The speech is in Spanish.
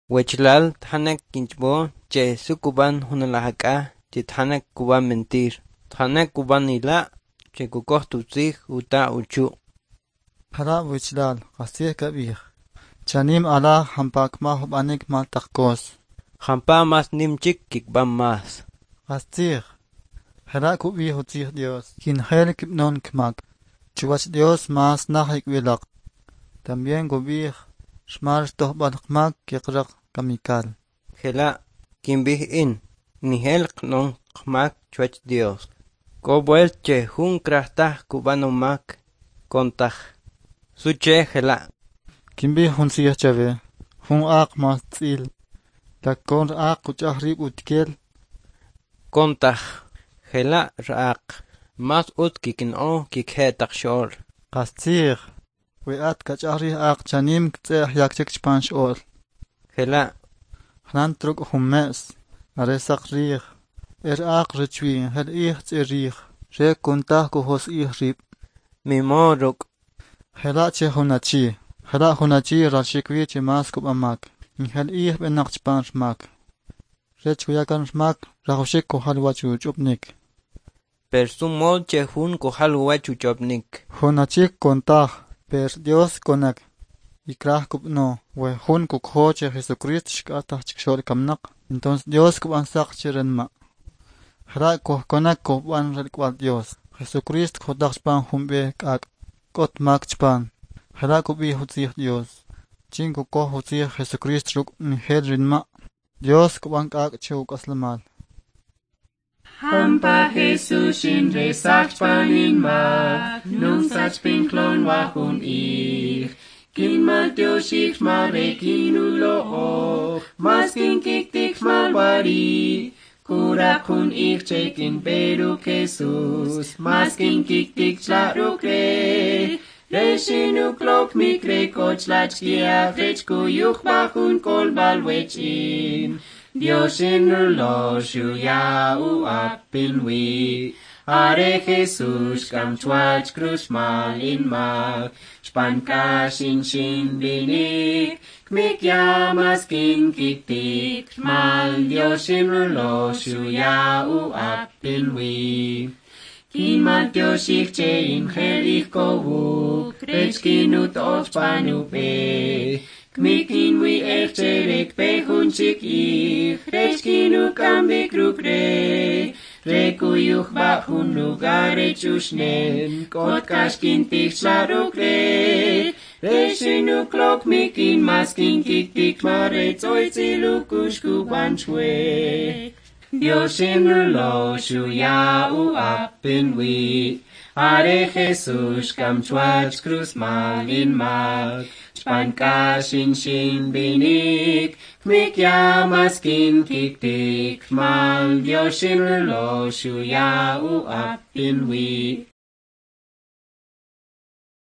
Wechlal thanak kinchbo che sukuban hunalahaka che thanak kuban mentir. Thanak kuban ila che kukoh tutzig uta uchu. Hara wichlal qasih kabih. Chanim ala hampak ma hubanik ma takos. Hampa mas nimchik kikban mas. Qasih. Hara kubi hutzih Dios. Kinhel kipnon kmak. Chuwach Dios mas nahik wilak. También gubih shmar tohbal kmak kikrak kamikal. Hela kimbih in. Nihel knon kmak chuach Dios. Kobuel che hun krahtah kubanomak kontah. Suche hela. Kimbi hun siyah chave. Hun aaq mas tzil. Lakon aaq kuchahrib utkel. Kontah. Hela raaq. Mas ut kikino kikhetak shol. Qasih. Weat kachahri aaq chanim ktzeh yakchik chpan shol. Hela. Hnan truk hummes. Aresak rih. Aaq richwi. Hel ih tzirih. Re kontah kuhos ih rib. Mimoruk. Hela che hunachi. Hela hunachi rashikwi che mas kubamak. Hel ih benak chpan shmak. Rech kuyakan shmak rahushik kuhalwachu chupnik. Persumol che hun kuhalwa chuchopnik. Hunachik kontah. Per Dios konak. Ikrah kubno. We hun kukho che Jesucrist shkatah chikshol kamnak. Entonces Dios kubansak chirenma. Hela konak kuban relkwal Dios. Jesucrist kodak chpan humbe kak. Kot mak chpan. Hela kubi hutzih Dios. Chin kuko hutzih Jesucrist ruk nihel rinma. Dios kuban kak chuk aslamal. Hampa Jesus in re sach panin ma, nung sach pinklon wahun ich. Kin mal Dios ich mal rekinulo och, mas kin kiktik mal wari. Kurakun ich chekin peru Jesus, mas kin kiktik chlaro kre. Reshinu klok mikre kochlach kia, rechku yuch wahun kol balwechin. Dios en lo shuya u apin wi. Are Jesus kam chwach cruz mal in mag. Spanka shin binik. Kmik yamas kin kiktik. Mal Dios en lo shuya u apin wi. Kin mal Dios ich che in helich kovu. Krech kinut och panu pe. Kmikin wi echterek pechunchik ich, rechkinu kambi krukre, rekuyuch bachun lugare chushnen, kot kashkin tich charukre, rechinu klok mikin maskin kiktik mare tzoitzilukushku banchwe. Dios en lo shuya u apin wi, are Jesus kam chwach cruz mal in mag, Spanka shin binik, kmik yamas kin kiktik, mal Dios in lo shuya u apin wi.